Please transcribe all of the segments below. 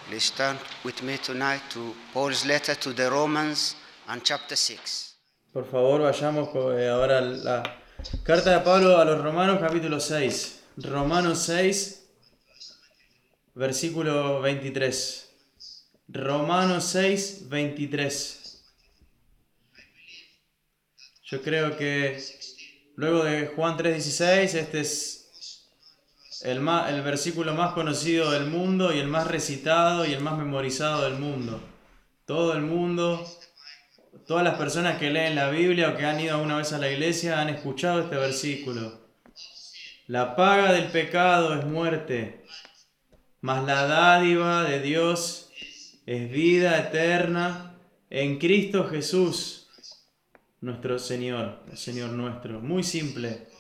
Please turn with me tonight to Paul's letter to the Romans and chapter 6. Por favor, vayamos ahora a la carta de Pablo a los Romanos, capítulo 6. Romanos 6, versículo 23. Romanos 6, 23. Yo creo que luego de Juan 3:16, este es el versículo más conocido del mundo y el más recitado y el más memorizado del mundo. Todo el mundo, todas las personas que leen la Biblia o que han ido alguna vez a la iglesia han escuchado este versículo. La paga del pecado es muerte, mas la dádiva de Dios es vida eterna en Cristo Jesús, nuestro Señor, el Señor nuestro. Muy simple.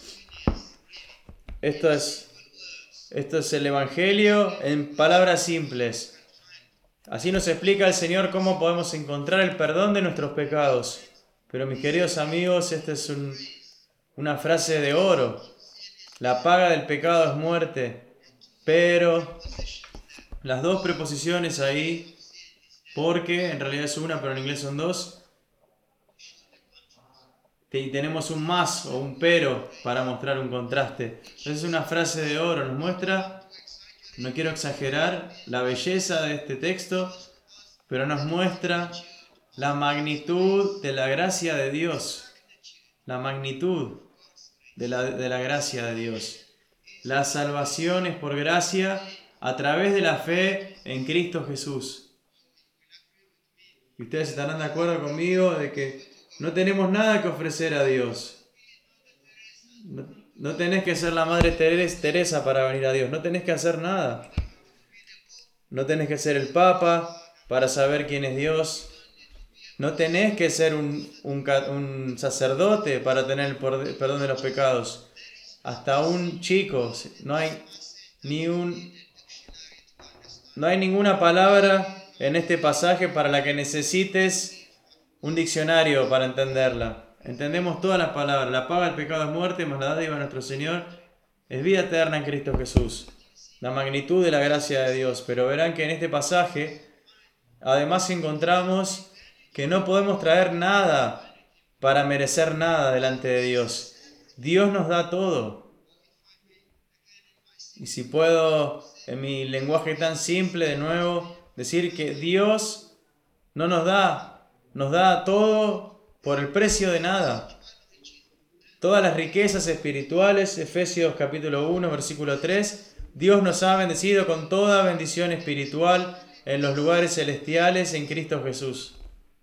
Esto es el Evangelio en palabras simples. Así nos explica el Señor cómo podemos encontrar el perdón de nuestros pecados. Pero mis queridos amigos, esta es una frase de oro. La paga del pecado es muerte. Pero las dos preposiciones ahí, porque en realidad es una, pero en inglés son dos, y tenemos un más o un pero para mostrar un contraste. Entonces es una frase de oro, nos muestra, no quiero exagerar, la belleza de este texto, pero nos muestra la magnitud de la gracia de Dios. La magnitud de la gracia de Dios. La salvación es por gracia a través de la fe en Cristo Jesús. Y ustedes estarán de acuerdo conmigo de que no tenemos nada que ofrecer a Dios. No tenés que ser la Madre Teresa para venir a Dios. No tenés que hacer nada. No tenés que ser el Papa para saber quién es Dios. No tenés que ser un sacerdote para tener el perdón de los pecados. Hasta un chico. No hay ninguna palabra en este pasaje para la que necesites un diccionario para entenderla. Entendemos todas las palabras. La paga del pecado es muerte, mas la dádiva de nuestro Señor es vida eterna en Cristo Jesús. La magnitud de la gracia de Dios. Pero verán que en este pasaje además encontramos que no podemos traer nada para merecer nada delante de Dios. Dios nos da todo. Y si puedo, en mi lenguaje tan simple, de nuevo, decir que Dios no nos da todo por el precio de nada. Todas las riquezas espirituales, Efesios capítulo 1, versículo 3, Dios nos ha bendecido con toda bendición espiritual en los lugares celestiales en Cristo Jesús.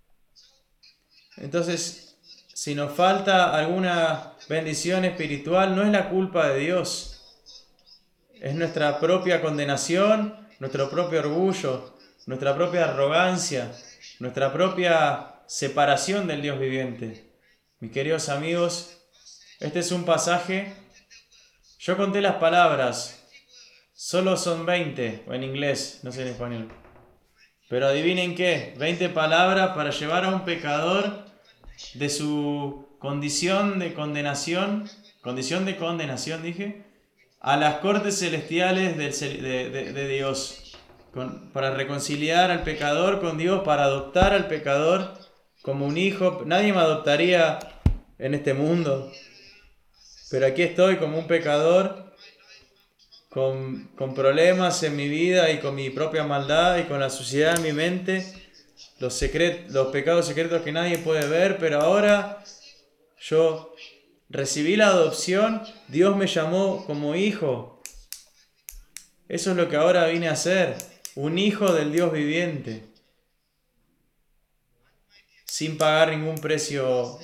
Entonces, si nos falta alguna bendición espiritual, no es la culpa de Dios. Es nuestra propia condenación, nuestro propio orgullo, nuestra propia arrogancia, nuestra propia separación del Dios viviente. Mis queridos amigos, este es un pasaje. Yo conté las palabras, solo son 20, o en inglés, no sé en español. Pero adivinen qué, 20 palabras para llevar a un pecador de su condición de condenación dije, a las cortes celestiales de Dios, para reconciliar al pecador con Dios, para adoptar al pecador como un hijo. Nadie me adoptaría en este mundo, pero aquí estoy como un pecador con problemas en mi vida y con mi propia maldad y con la suciedad en mi mente, los pecados secretos que nadie puede ver, pero ahora yo recibí la adopción, Dios me llamó como hijo. Eso es lo que ahora vine a ser, un hijo del Dios viviente, sin pagar ningún precio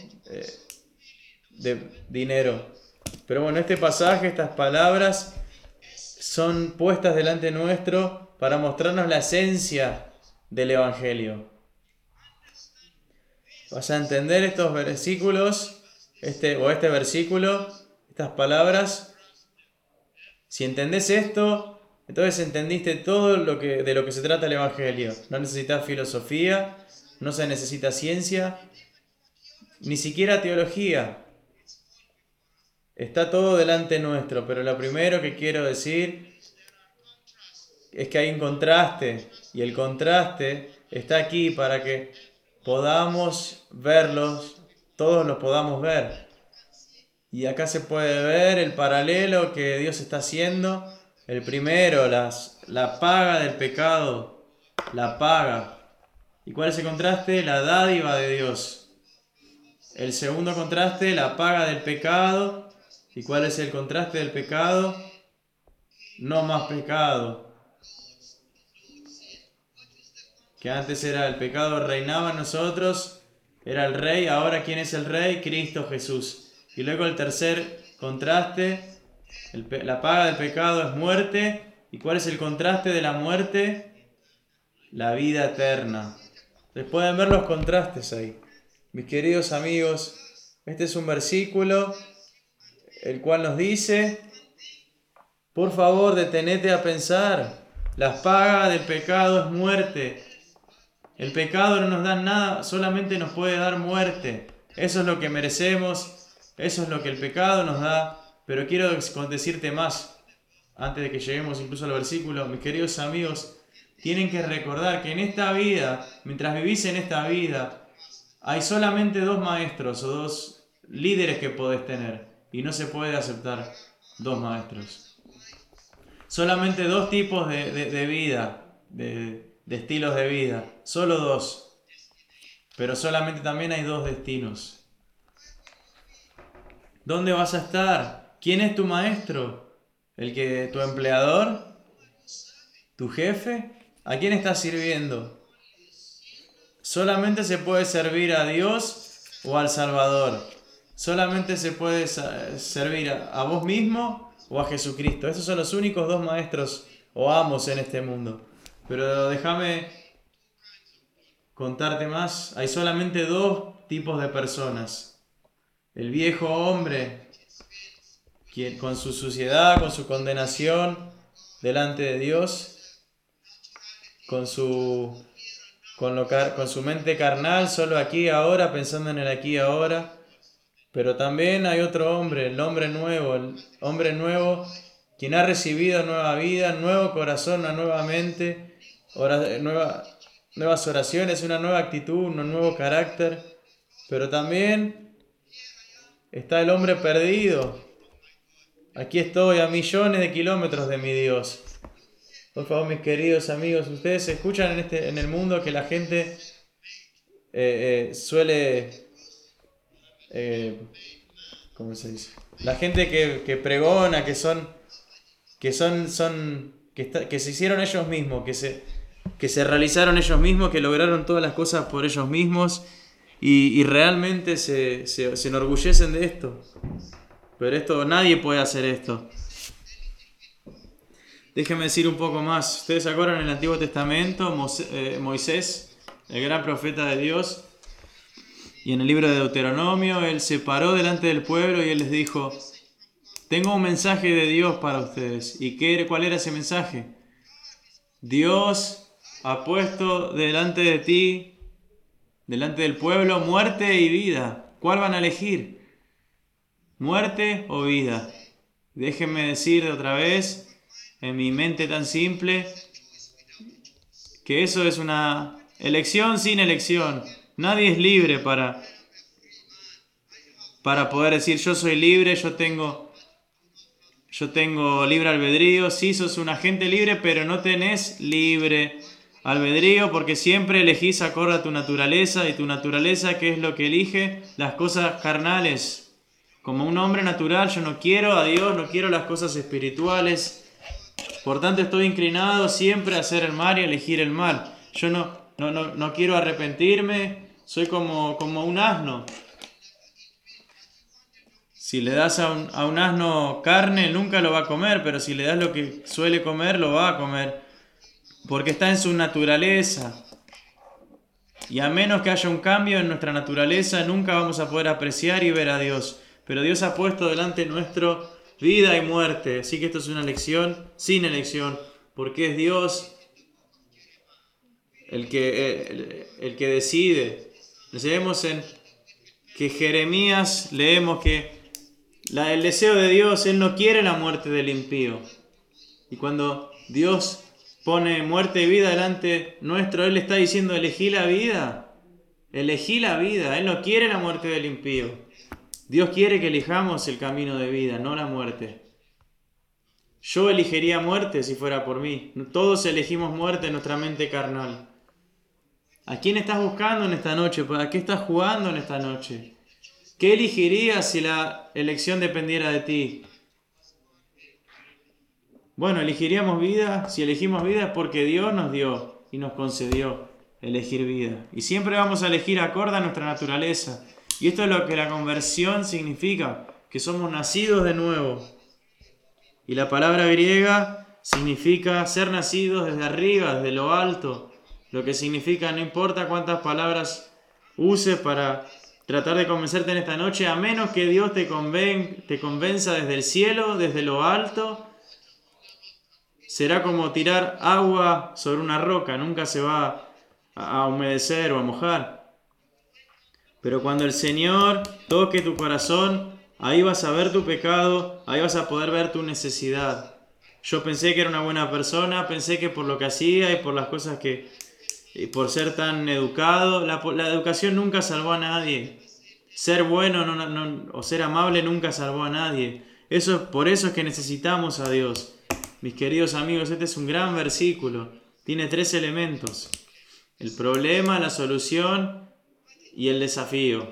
de dinero. Pero bueno, este pasaje, estas palabras son puestas delante nuestro para mostrarnos la esencia del Evangelio. Vas a entender estos versículos, este versículo, estas palabras. Si entendés esto, entonces entendiste todo de lo que se trata el Evangelio. No necesitas filosofía, no se necesita ciencia, ni siquiera teología. Está todo delante nuestro, pero lo primero que quiero decir es que hay un contraste, y el contraste está aquí para que podamos verlos, todos los podamos ver. Y acá se puede ver el paralelo que Dios está haciendo. El primero, la paga del pecado, la paga. ¿Y cuál es el contraste? La dádiva de Dios. El segundo contraste, la paga del pecado. ¿Y cuál es el contraste del pecado? No más pecado. Que antes era el pecado, reinaba en nosotros, era el rey, ahora ¿quién es el rey? Cristo Jesús. Y luego el tercer contraste, la paga del pecado es muerte. ¿Y cuál es el contraste de la muerte? La vida eterna. Ustedes pueden ver los contrastes ahí. Mis queridos amigos, este es un versículo el cual nos dice, por favor, detenete a pensar, la paga del pecado es muerte. El pecado no nos da nada, solamente nos puede dar muerte. Eso es lo que merecemos, eso es lo que el pecado nos da. Pero quiero decirte más, antes de que lleguemos incluso al versículo, mis queridos amigos, tienen que recordar que en esta vida, mientras vivís en esta vida, hay solamente dos maestros o dos líderes que podés tener, y no se puede aceptar dos maestros. Solamente dos tipos de vida, de estilos de vida, solo dos, pero solamente también hay dos destinos. ¿Dónde vas a estar? ¿Quién es tu maestro? ¿Tu empleador? ¿Tu jefe? ¿A quién estás sirviendo? Solamente se puede servir a Dios o al Salvador. Solamente se puede servir a vos mismo o a Jesucristo. Esos son los únicos dos maestros o amos en este mundo. Pero déjame contarte más. Hay solamente dos tipos de personas. El viejo hombre, quien con su suciedad, con su condenación delante de Dios, con su mente carnal, solo aquí y ahora, pensando en el aquí y ahora. Pero también hay otro hombre, el hombre nuevo, quien ha recibido nueva vida, nuevo corazón, una nueva mente, nuevas oraciones, una nueva actitud, un nuevo carácter. Pero también está el hombre perdido. Aquí estoy a millones de kilómetros de mi Dios. Por favor, mis queridos amigos, ustedes escuchan en el mundo que la gente suele... ¿cómo se dice? La gente que pregona, que se hicieron ellos mismos, que se realizaron ellos mismos, que lograron todas las cosas por ellos mismos y realmente se enorgullecen de esto. Pero nadie puede hacer esto. Déjenme decir un poco más. Ustedes se acuerdan en el Antiguo Testamento, Moisés, el gran profeta de Dios, y en el libro de Deuteronomio, él se paró delante del pueblo y él les dijo, tengo un mensaje de Dios para ustedes. ¿Y cuál era ese mensaje? Dios ha puesto delante de ti, delante del pueblo, muerte y vida. ¿Cuál van a elegir? ¿Muerte o vida? Déjenme decir otra vez, en mi mente tan simple, que eso es una elección sin elección. Nadie es libre para poder decir yo soy libre, yo tengo libre albedrío. Sí, sos un agente libre, pero no tenés libre albedrío porque siempre elegís acorde a tu naturaleza. Y tu naturaleza, ¿qué es lo que elige? Las cosas carnales. Como un hombre natural, yo no quiero a Dios, no quiero las cosas espirituales. Por tanto, estoy inclinado siempre a hacer el mal y a elegir el mal. Yo no quiero arrepentirme. Soy como un asno. Si le das a un asno carne, nunca lo va a comer, pero si le das lo que suele comer, lo va a comer, porque está en su naturaleza. Y a menos que haya un cambio en nuestra naturaleza, nunca vamos a poder apreciar y ver a Dios. Pero Dios ha puesto delante nuestro vida y muerte, así que esto es una elección sin elección, porque es Dios el que decide. Leemos en que Jeremías, leemos que el deseo de Dios, Él no quiere la muerte del impío. Y cuando Dios pone muerte y vida delante nuestro, Él está diciendo, elegí la vida. Elegí la vida. Él no quiere la muerte del impío. Dios quiere que elijamos el camino de vida, no la muerte. Yo elegiría muerte si fuera por mí. Todos elegimos muerte en nuestra mente carnal. ¿A quién estás buscando en esta noche? ¿Para qué estás jugando en esta noche? ¿Qué elegirías si la elección dependiera de ti? Bueno, elegiríamos vida. Si elegimos vida es porque Dios nos dio y nos concedió elegir vida. Y siempre vamos a elegir acorde a nuestra naturaleza. Y esto es lo que la conversión significa, que somos nacidos de nuevo. Y la palabra griega significa ser nacidos desde arriba, desde lo alto. Lo que significa, no importa cuántas palabras uses para tratar de convencerte en esta noche, a menos que Dios te convenza desde el cielo, desde lo alto, será como tirar agua sobre una roca, nunca se va a humedecer o a mojar. Pero cuando el Señor toque tu corazón, ahí vas a ver tu pecado, ahí vas a poder ver tu necesidad. Yo pensé que era una buena persona, pensé que por lo que hacía y por las cosas que, y por ser tan educado, la educación nunca salvó a nadie. Ser bueno o ser amable nunca salvó a nadie. Por eso es que necesitamos a Dios. Mis queridos amigos, este es un gran versículo. Tiene 3 elementos: el problema, la solución y el desafío.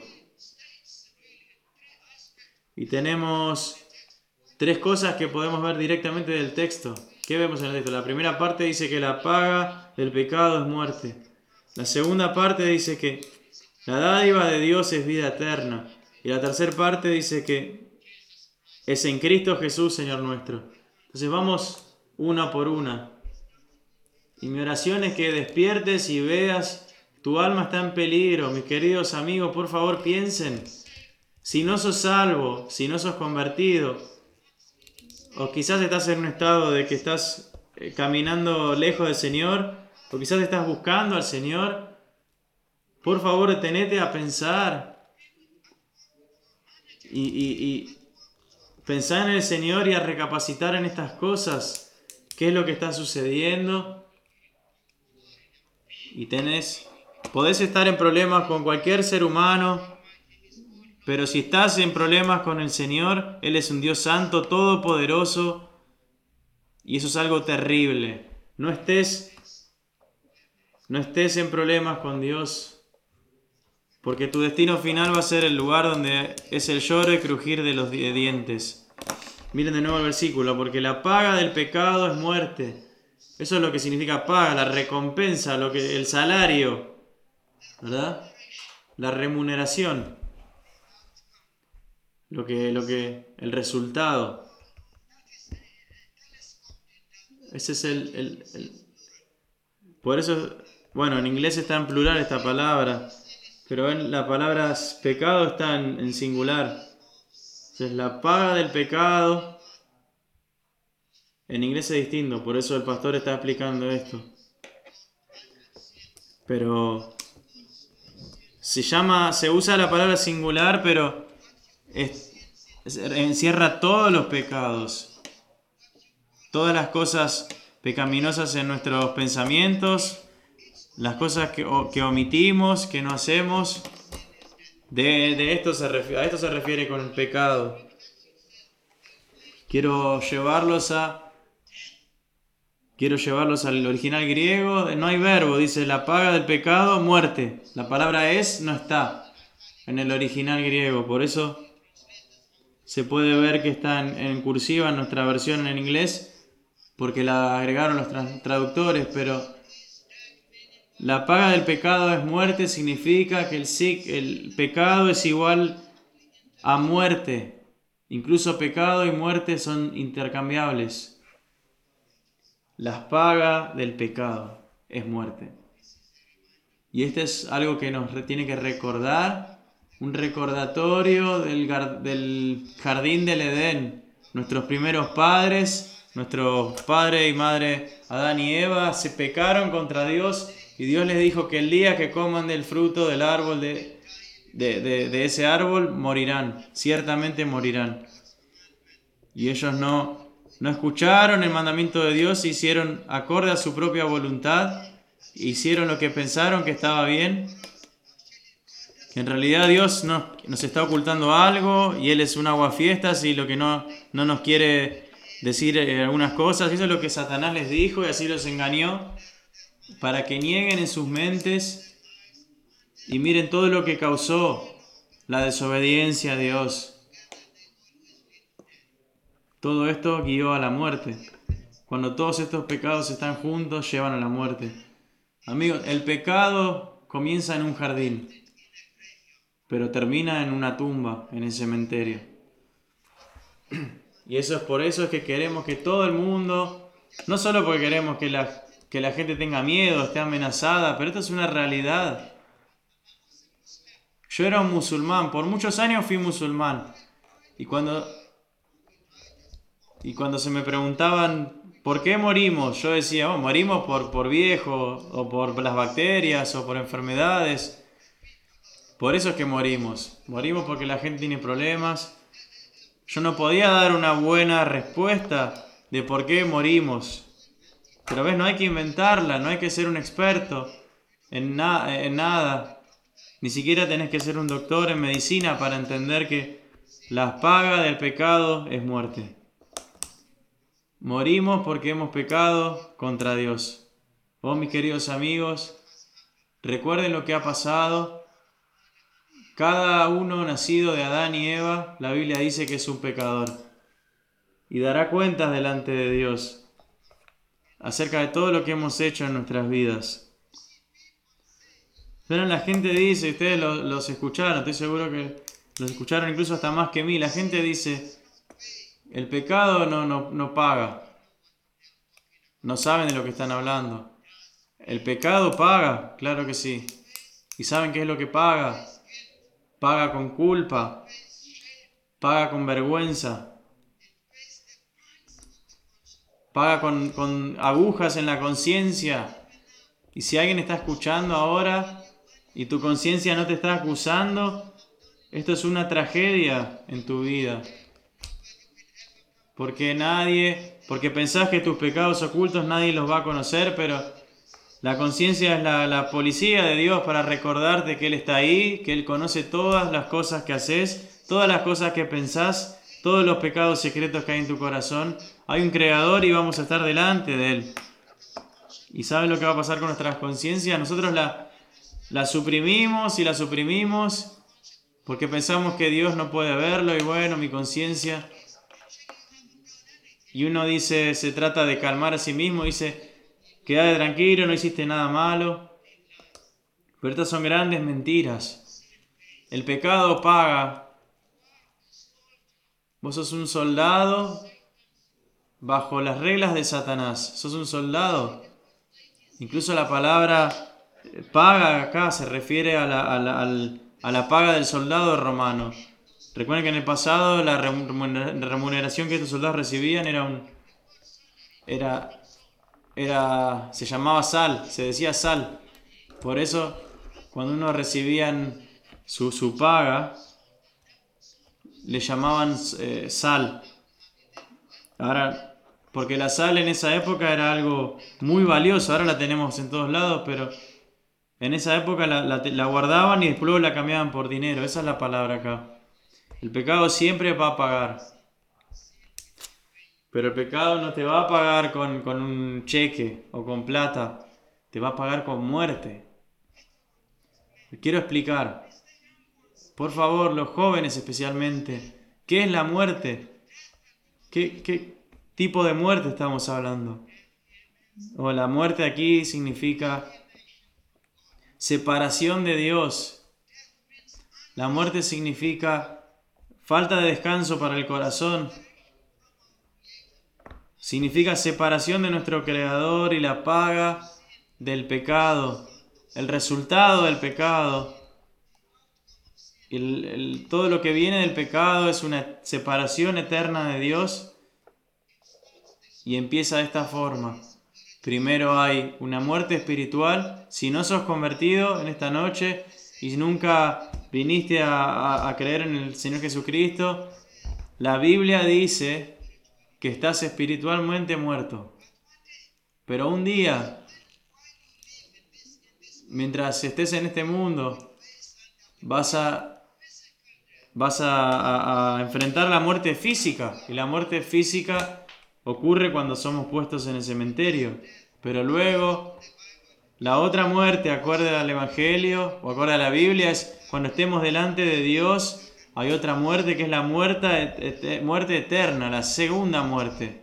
Y tenemos 3 cosas que podemos ver directamente del texto. ¿Qué vemos en el texto? La primera parte dice que la paga del pecado es muerte. La segunda parte dice que la dádiva de Dios es vida eterna. Y la tercera parte dice que es en Cristo Jesús, Señor nuestro. Entonces vamos una por una. Y mi oración es que despiertes y veas, tu alma está en peligro. Mis queridos amigos, por favor piensen. Si no sos salvo, si no sos convertido, o quizás estás en un estado de que estás caminando lejos del Señor, o quizás estás buscando al Señor, por favor detenete a pensar y pensar en el Señor y a recapacitar en estas cosas. ¿Qué es lo que está sucediendo? Y podés estar en problemas con cualquier ser humano, pero si estás en problemas con el Señor, Él es un Dios santo, todopoderoso, y eso es algo terrible. No estés en problemas con Dios, porque tu destino final va a ser el lugar donde es el lloro y crujir de los dientes. Miren de nuevo el versículo, porque la paga del pecado es muerte. Eso es lo que significa paga, la recompensa, el salario, ¿verdad? La remuneración. El resultado. Ese es por eso, bueno, en inglés está en plural esta palabra, pero la palabra pecado está en singular. Entonces la paga del pecado, en inglés es distinto, por eso el pastor está explicando esto. Pero se usa la palabra singular, pero encierra todos los pecados, todas las cosas pecaminosas en nuestros pensamientos, las cosas que omitimos, que no hacemos. A esto se refiere con el pecado. Quiero llevarlos al original griego. No hay verbo, dice la paga del pecado, muerte. La palabra no está en el original griego, por eso se puede ver que está en cursiva en nuestra versión en inglés, porque la agregaron los traductores, pero la paga del pecado es muerte, significa que el pecado es igual a muerte. Incluso pecado y muerte son intercambiables. La paga del pecado es muerte. Y este es algo que nos tiene que recordar, un recordatorio del jardín del Edén. Nuestros primeros padres, nuestros padre y madre Adán y Eva, se pecaron contra Dios y Dios les dijo que el día que coman del fruto del árbol de ese árbol morirán, ciertamente morirán. Y ellos no no escucharon el mandamiento de Dios, hicieron acorde a su propia voluntad, hicieron lo que pensaron que estaba bien. Que en realidad Dios nos está ocultando algo y Él es un aguafiestas y lo que no nos quiere decir algunas cosas. Eso es lo que Satanás les dijo y así los engañó para que nieguen en sus mentes y miren todo lo que causó la desobediencia a Dios. Todo esto guió a la muerte. Cuando todos estos pecados están juntos, llevan a la muerte. Amigos, el pecado comienza en un jardín, pero termina en una tumba, en el cementerio. Y eso es por eso es que queremos que todo el mundo, no solo porque queremos que la gente tenga miedo, esté amenazada, pero esto es una realidad. Yo era un musulmán, por muchos años fui musulmán. Y cuando se me preguntaban ¿por qué morimos? Yo decía, morimos por viejo, o por las bacterias, o por enfermedades. Por eso es que morimos. Morimos porque la gente tiene problemas. Yo no podía dar una buena respuesta de por qué morimos. Pero ves, no hay que inventarla, no hay que ser un experto en nada. Ni siquiera tenés que ser un doctor en medicina para entender que la paga del pecado es muerte. Morimos porque hemos pecado contra Dios. Vos, mis queridos amigos, recuerden lo que ha pasado. Cada uno nacido de Adán y Eva, la Biblia dice que es un pecador. Y dará cuentas delante de Dios acerca de todo lo que hemos hecho en nuestras vidas. Pero la gente dice, ustedes los escucharon, estoy seguro que los escucharon incluso hasta más que mí. La gente dice, el pecado no paga. No saben de lo que están hablando. El pecado paga, claro que sí. ¿Y saben qué es lo que paga? Paga con culpa, paga con vergüenza, paga con agujas en la conciencia. Y si alguien está escuchando ahora y tu conciencia no te está acusando, esto es una tragedia en tu vida. Porque pensás que tus pecados ocultos nadie los va a conocer, pero la conciencia es la policía de Dios para recordarte que Él está ahí, que Él conoce todas las cosas que haces, todas las cosas que pensás, todos los pecados secretos que hay en tu corazón. Hay un Creador y vamos a estar delante de Él. ¿Y saben lo que va a pasar con nuestras conciencias? Nosotros la suprimimos y la suprimimos porque pensamos que Dios no puede verlo y bueno, mi conciencia. Y uno dice, se trata de calmar a sí mismo, dice, quédate tranquilo, no hiciste nada malo. Pero estas son grandes mentiras. El pecado paga. Vos sos un soldado bajo las reglas de Satanás. Sos un soldado. Incluso la palabra paga acá se refiere a la paga del soldado romano. Recuerden que en el pasado la remuneración que estos soldados recibían se llamaba sal, se decía sal. Por eso, cuando uno recibían su paga, le llamaban sal. Ahora, porque la sal en esa época era algo muy valioso, ahora la tenemos en todos lados, pero en esa época la guardaban y después la cambiaban por dinero. Esa es la palabra acá. El pecado siempre va a pagar. Pero el pecado no te va a pagar con un cheque o con plata. Te va a pagar con muerte. Quiero explicar. Por favor, los jóvenes especialmente. ¿Qué es la muerte? ¿Qué tipo de muerte estamos hablando? O la muerte aquí significa separación de Dios. La muerte significa falta de descanso para el corazón. Significa separación de nuestro Creador y la paga del pecado. El resultado del pecado. Todo lo que viene del pecado es una separación eterna de Dios. Y empieza de esta forma. Primero hay una muerte espiritual. Si no sos convertido en esta noche y nunca viniste a creer en el Señor Jesucristo, la Biblia dice que estás espiritualmente muerto. Pero un día, mientras estés en este mundo, vas a enfrentar la muerte física. Y la muerte física ocurre cuando somos puestos en el cementerio. Pero luego, la otra muerte, acorde al Evangelio o acorde a la Biblia, es cuando estemos delante de Dios. Hay otra muerte que es la muerte eterna, la segunda muerte.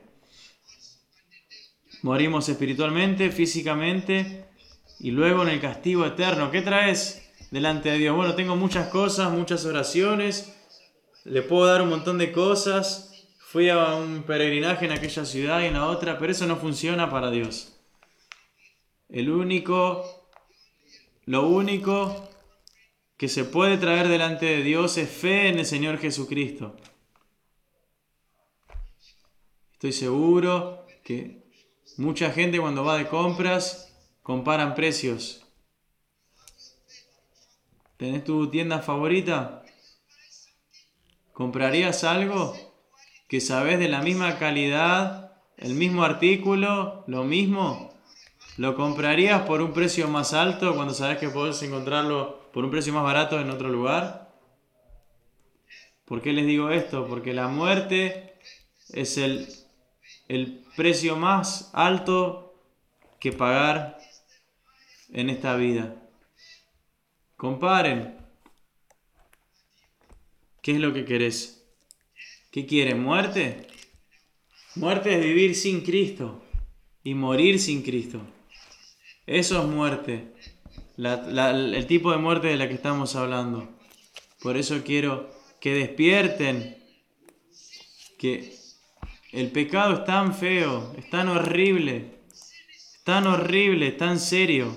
Morimos espiritualmente, físicamente y luego en el castigo eterno. ¿Qué traes delante de Dios? Bueno, tengo muchas cosas, muchas oraciones, le puedo dar un montón de cosas, fui a un peregrinaje en aquella ciudad y en la otra, pero eso no funciona para Dios. Lo único que se puede traer delante de Dios es fe en el Señor Jesucristo. Estoy seguro que mucha gente cuando va de compras comparan precios. ¿Tenés tu tienda favorita? ¿Comprarías algo que sabes de la misma calidad, el mismo artículo, lo mismo? ¿Lo comprarías por un precio más alto cuando sabes que podés encontrarlo por un precio más barato en otro lugar? ¿Por qué les digo esto? Porque la muerte es el precio más alto que pagar en esta vida. Comparen. ¿Qué es lo que querés? ¿Qué quieren? ¿Muerte? Muerte es vivir sin Cristo y morir sin Cristo. Eso es muerte. El tipo de muerte de la que estamos hablando. Por eso quiero que despierten. Que el pecado es tan feo, es tan horrible, tan serio.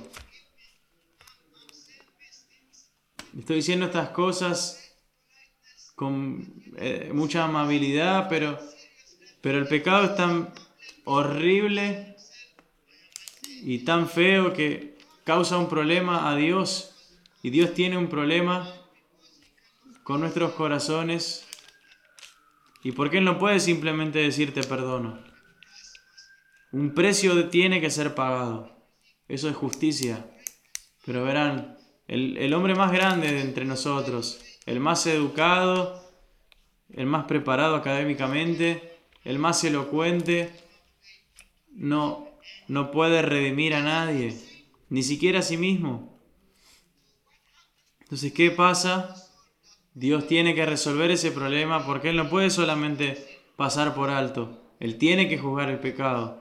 Estoy diciendo estas cosas con mucha amabilidad, pero el pecado es tan horrible y tan feo que causa un problema a Dios. Y Dios tiene un problema con nuestros corazones. ¿Y por qué Él no puede simplemente decir te perdono? Un precio tiene que ser pagado. Eso es justicia. Pero verán, el hombre más grande de entre nosotros, el más educado, el más preparado académicamente, el más elocuente, no puede redimir a nadie, ni siquiera a sí mismo. Entonces, ¿qué pasa? Dios tiene que resolver ese problema porque Él no puede solamente pasar por alto. Él tiene que juzgar el pecado.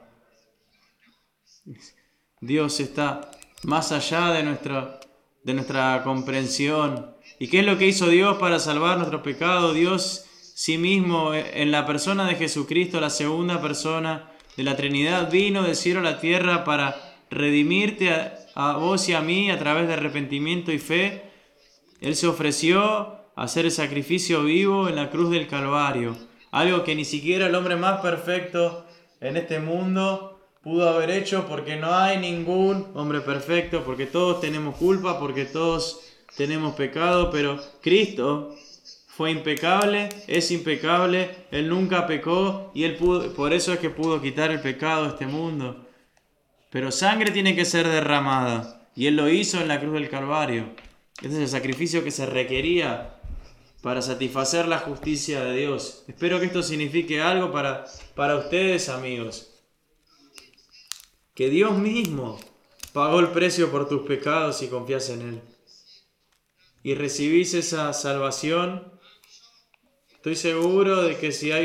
Dios está más allá de nuestra comprensión. ¿Y qué es lo que hizo Dios para salvar nuestro pecado? Dios sí mismo, en la persona de Jesucristo, la segunda persona de la Trinidad, vino del cielo a la tierra para redimirte a vos y a mí a través de arrepentimiento y fe. Él se ofreció a hacer el sacrificio vivo en la cruz del Calvario. Algo que ni siquiera el hombre más perfecto en este mundo pudo haber hecho, porque no hay ningún hombre perfecto, porque todos tenemos culpa, porque todos tenemos pecado, pero Cristo fue impecable, es impecable, Él nunca pecó y Él pudo, por eso es que pudo quitar el pecado de este mundo. Pero sangre tiene que ser derramada y Él lo hizo en la cruz del Calvario. Este es el sacrificio que se requería para satisfacer la justicia de Dios. Espero que esto signifique algo para ustedes, amigos. Que Dios mismo pagó el precio por tus pecados si confías en Él. Y recibís esa salvación. Estoy seguro de que si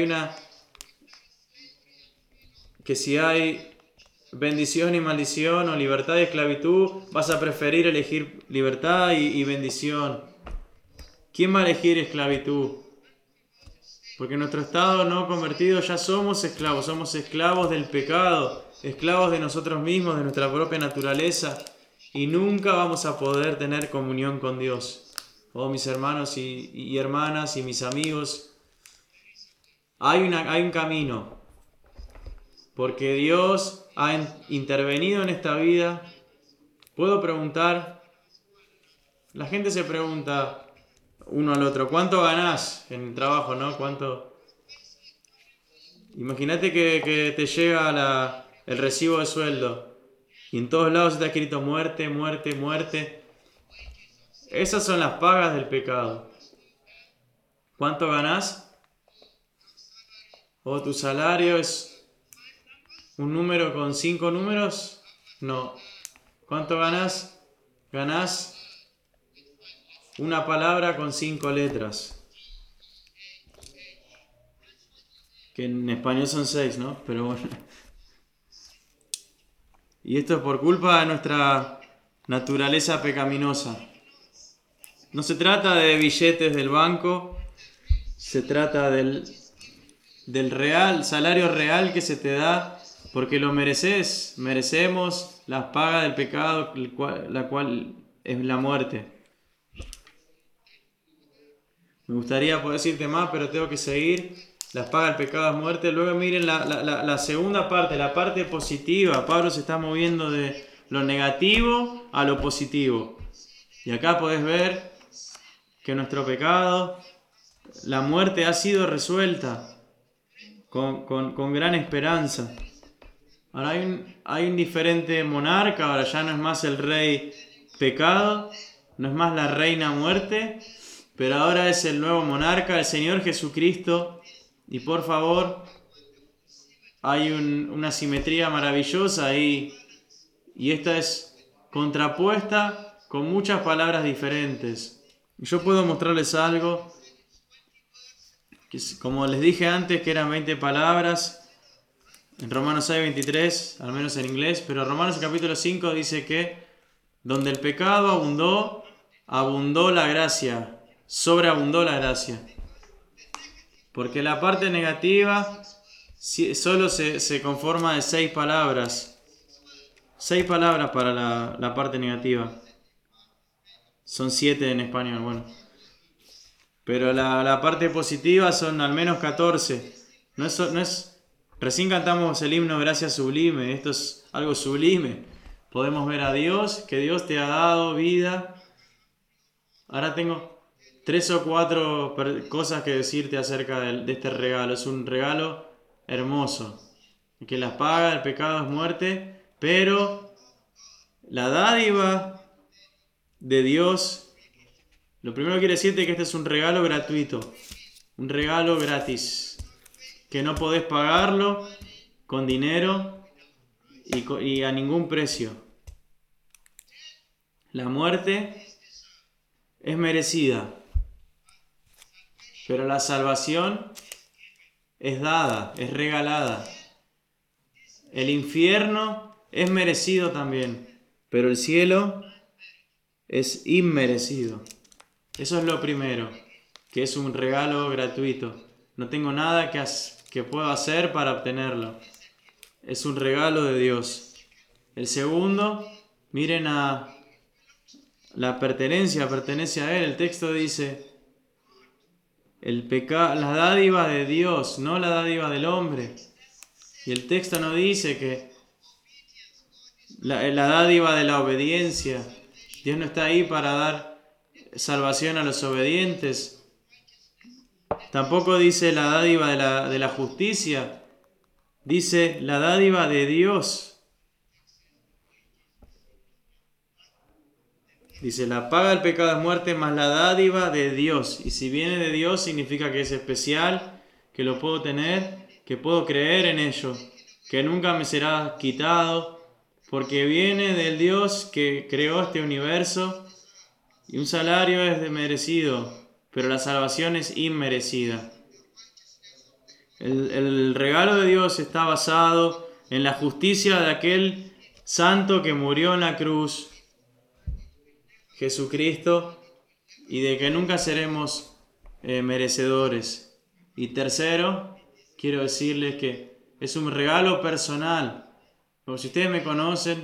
hay bendición y maldición, o libertad y esclavitud, vas a preferir elegir libertad y bendición. ¿Quién va a elegir esclavitud? Porque en nuestro estado no convertido ya somos esclavos del pecado, esclavos de nosotros mismos, de nuestra propia naturaleza, y nunca vamos a poder tener comunión con Dios. Oh, mis hermanos y hermanas y mis amigos, hay un camino, porque Dios ha intervenido en esta vida. Puedo preguntar, la gente se pregunta uno al otro, ¿cuánto ganás en el trabajo, no? Imagínate que te llega el recibo de sueldo y en todos lados está escrito muerte, muerte, muerte. Esas son las pagas del pecado. ¿Cuánto ganás? ¿O tu salario es un número con 5 números? No. ¿Cuánto ganás? Ganás una palabra con 5 letras. Que en español son 6, ¿no? Pero bueno. Y esto es por culpa de nuestra naturaleza pecaminosa. No se trata de billetes del banco, se trata del real, salario real que se te da porque lo mereces. Merecemos las pagas del pecado, la cual es la muerte. Me gustaría poder decirte más, pero tengo que seguir. Las pagas del pecado es muerte. Luego miren la segunda parte, la parte positiva. Pablo se está moviendo de lo negativo a lo positivo. Y acá podés ver que nuestro pecado, la muerte ha sido resuelta con gran esperanza. Ahora hay un diferente monarca, ahora ya no es más el rey pecado, no es más la reina muerte, pero ahora es el nuevo monarca, el Señor Jesucristo. Y por favor, hay una simetría maravillosa ahí, y esta es contrapuesta con muchas palabras diferentes. Yo puedo mostrarles algo, que como les dije antes, que eran 20 palabras, en Romanos 6:23, al menos en inglés, pero Romanos capítulo 5 dice que donde el pecado abundó, abundó la gracia, sobreabundó la gracia. Porque la parte negativa solo se conforma de 6 palabras. 6 palabras para la parte negativa. Son 7 en español, bueno. Pero la parte positiva son al menos 14. No es, recién cantamos el himno Gracia Sublime. Esto es algo sublime. Podemos ver a Dios, que Dios te ha dado vida. Ahora tengo 3 o 4 cosas que decirte acerca de este regalo. Es un regalo hermoso. Que las pagas del pecado es muerte, pero la dádiva de Dios, lo primero que quiero decirte es que este es un regalo gratuito. Un regalo gratis. Que no podés pagarlo con dinero y a ningún precio. La muerte es merecida. Pero la salvación es dada, es regalada. El infierno es merecido también, pero el cielo es inmerecido. Eso es lo primero, que es un regalo gratuito. No tengo nada que pueda hacer para obtenerlo. Es un regalo de Dios. El segundo, miren a la pertenece a Él. El texto dice: la dádiva de Dios, no la dádiva del hombre. Y el texto no dice que la dádiva de la obediencia. Dios no está ahí para dar salvación a los obedientes. Tampoco dice la dádiva de la justicia. Dice la dádiva de Dios. Dice, la paga del pecado es muerte, más la dádiva de Dios. Y si viene de Dios, significa que es especial, que lo puedo tener, que puedo creer en ello, que nunca me será quitado, porque viene del Dios que creó este universo, y un salario es merecido, pero la salvación es inmerecida. El regalo de Dios está basado en la justicia de aquel santo que murió en la cruz, Jesucristo, y de que nunca seremos merecedores. Y tercero, quiero decirles que es un regalo personal. Como si ustedes me conocen,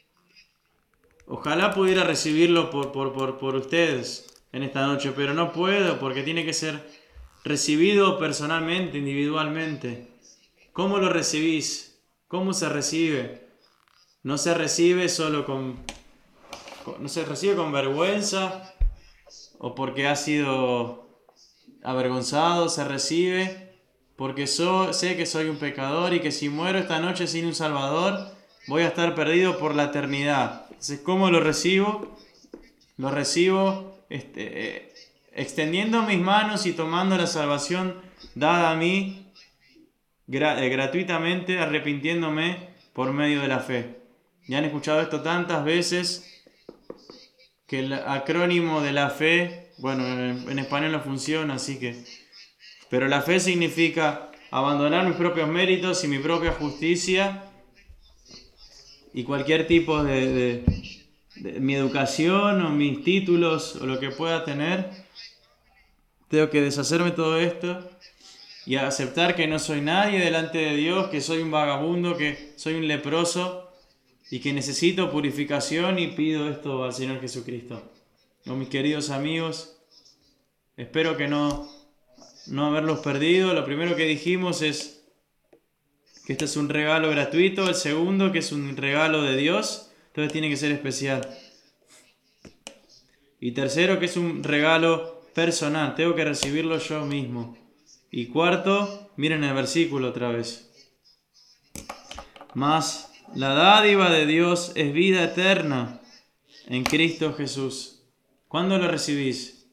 ojalá pudiera recibirlo por ustedes en esta noche, pero no puedo porque tiene que ser recibido personalmente, individualmente. ¿Cómo lo recibís? ¿Cómo se recibe? No se recibe solo no se recibe con vergüenza o porque ha sido avergonzado, se recibe porque sé que soy un pecador y que si muero esta noche sin un Salvador, voy a estar perdido por la eternidad. Entonces, ¿cómo lo recibo? Lo recibo extendiendo mis manos y tomando la salvación dada a mí gratuitamente, arrepintiéndome por medio de la fe. Ya han escuchado esto tantas veces que el acrónimo de la fe, bueno, en español no funciona, así que... Pero la fe significa abandonar mis propios méritos y mi propia justicia y cualquier tipo de mi educación o mis títulos o lo que pueda tener. Tengo que deshacerme de todo esto y aceptar que no soy nadie delante de Dios, que soy un vagabundo, que soy un leproso y que necesito purificación, y pido esto al Señor Jesucristo. Mis queridos amigos, espero que no haberlos perdido. Lo primero que dijimos es que este es un regalo gratuito. El segundo, que es un regalo de Dios, entonces tiene que ser especial. Y tercero, que es un regalo personal, tengo que recibirlo yo mismo. Y cuarto, miren el versículo otra vez. Mas la dádiva de Dios es vida eterna en Cristo Jesús. ¿Cuándo lo recibís?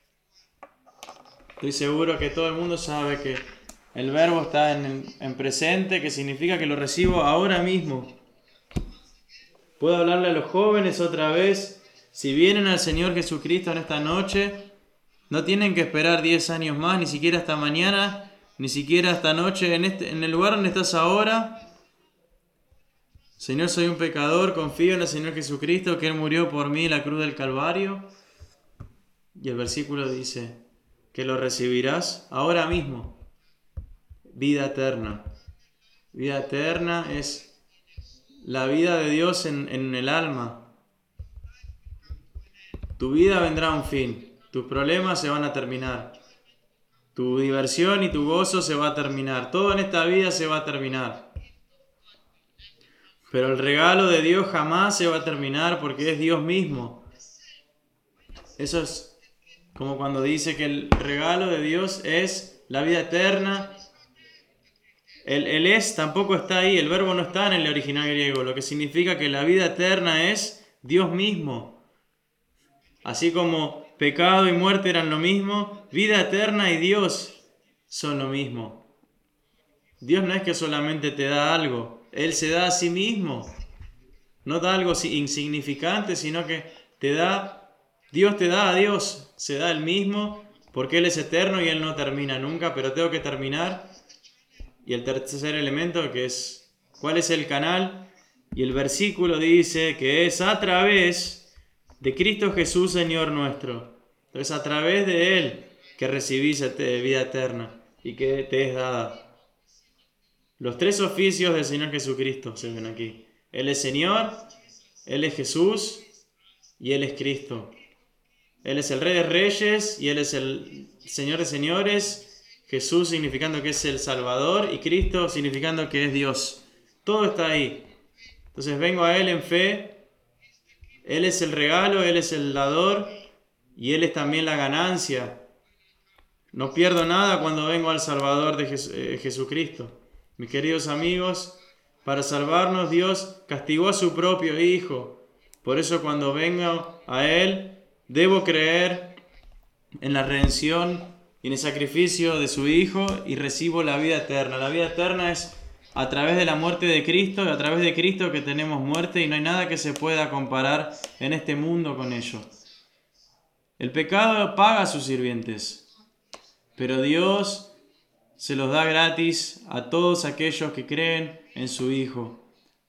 Estoy seguro que todo el mundo sabe que el verbo está en presente, que significa que lo recibo ahora mismo. Puedo hablarle a los jóvenes otra vez. Si vienen al Señor Jesucristo en esta noche, no tienen que esperar 10 años más, ni siquiera hasta mañana, ni siquiera esta noche. En el lugar donde estás ahora, Señor, soy un pecador, confío en el Señor Jesucristo, que Él murió por mí en la cruz del Calvario. Y el versículo dice que lo recibirás ahora mismo. Vida eterna. Vida eterna es la vida de Dios en el alma. Tu vida vendrá a un fin. Tus problemas se van a terminar. Tu diversión y tu gozo se va a terminar. Todo en esta vida se va a terminar. Pero el regalo de Dios jamás se va a terminar, porque es Dios mismo. Eso es como cuando dice que el regalo de Dios es la vida eterna. El es tampoco está ahí, el verbo no está en el original griego, lo que significa que la vida eterna es Dios mismo. Así como pecado y muerte eran lo mismo, vida eterna y Dios son lo mismo. Dios no es que solamente te da algo, Él se da a sí mismo. No da algo insignificante, sino que Dios te da a Dios, se da Él mismo, porque Él es eterno y Él no termina nunca, pero tengo que terminar. Y el tercer elemento, que es, ¿cuál es el canal? Y el versículo dice que es a través de Cristo Jesús, Señor nuestro. Entonces, a través de Él que recibís vida eterna y que te es dada. Los tres oficios del Señor Jesucristo se ven aquí. Él es Señor, Él es Jesús y Él es Cristo. Él es el Rey de Reyes y Él es el Señor de Señores. Jesús significando que es el Salvador y Cristo significando que es Dios. Todo está ahí. Entonces vengo a Él en fe. Él es el regalo, Él es el dador y Él es también la ganancia. No pierdo nada cuando vengo al Salvador de Jesucristo. Mis queridos amigos, para salvarnos Dios castigó a su propio Hijo. Por eso cuando vengo a Él, debo creer en la redención y en el sacrificio de su Hijo y recibo la vida eterna. La vida eterna es a través de la muerte de Cristo, y a través de Cristo que tenemos muerte, y no hay nada que se pueda comparar en este mundo con ello. El pecado paga a sus sirvientes, pero Dios se los da gratis a todos aquellos que creen en su Hijo.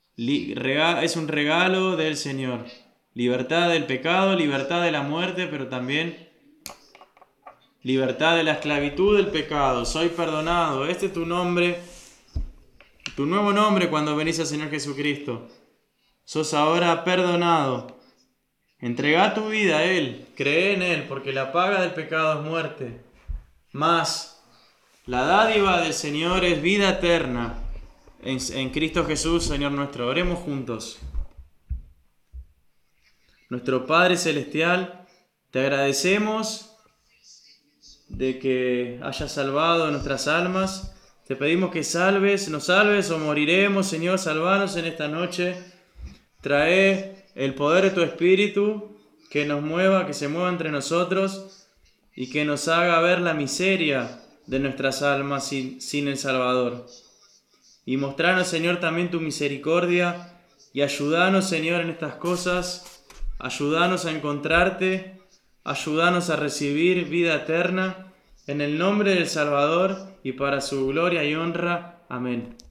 Es un regalo del Señor. Libertad del pecado, libertad de la muerte, pero también libertad de la esclavitud del pecado. Soy perdonado. Este es tu nombre, tu nuevo nombre cuando venís al Señor Jesucristo. Sos ahora perdonado. Entregá tu vida a Él. Cree en Él, porque la paga del pecado es muerte. Mas la dádiva del Señor es vida eterna en Cristo Jesús, Señor nuestro. Oremos juntos. Nuestro Padre Celestial, te agradecemos de que hayas salvado nuestras almas Te pedimos que nos salves o moriremos, Señor, salvanos en esta noche. Trae el poder de tu Espíritu que nos mueva, que se mueva entre nosotros y que nos haga ver la miseria de nuestras almas sin el Salvador. Y mostrarnos, Señor, también tu misericordia y ayúdanos, Señor, en estas cosas. Ayúdanos a encontrarte, ayúdanos a recibir vida eterna. En el nombre del Salvador y para su gloria y honra. Amén.